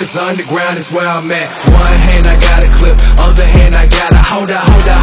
cause underground is where I'm at. One hand I got a clip, other hand I got a hold out, hold out.